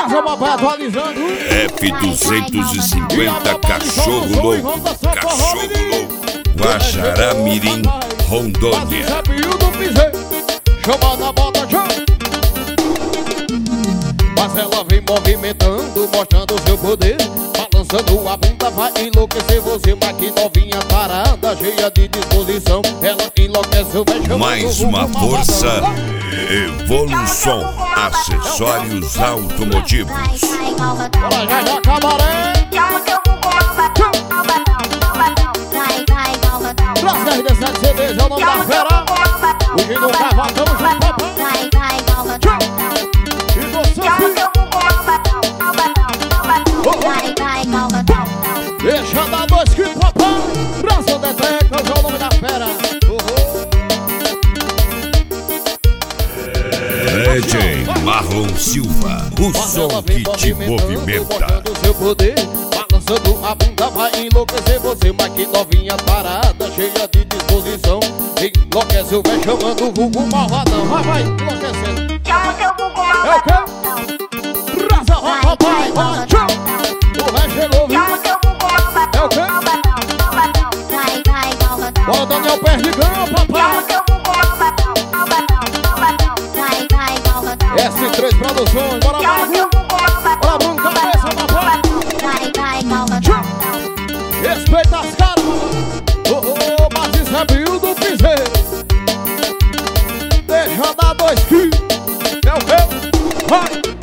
Brasa papai atualizando. F250 Cachorro Louco. Cachorro Louco. Guajará Mirim, Rondônia. Chama na bota, chama. Mas ela vem movimentando, mostrando o seu poder. Balançando a bunda, vai enlouquecer você. Mas que novinha parada, cheia de disposição. Ela enlouquece o velho. Mais uma força. Evolução. Acessórios automotivos. Bora já cabaré. Traz RD7 CDs, é o nome da fera. Hoje no cavadão, junto papai. E você, filho. Deixa dar dois que papai. Braço de treca, hoje é o nome da fera. DJ Marlon Silva, o som que te movimenta. Seu poder, balançando a bunda, vai enlouquecer você. Mas que novinha parada, cheia de disposição. Enlouquece o velho, chamando o vulgo malvadão. Vai, enlouquecendo. É o quê? Raza, vai, papai, vai, tchau. O velho chegou, viu? É o quê? Bora, Daniel Perdigão, papai. S3 Produções, bora lá, viu? Bora, Bruno Cabeça, papai. Respeita as caras, papai. Mas isso é Bill do Piseiro. Deixa dar dois quilos. É o quê? Vai.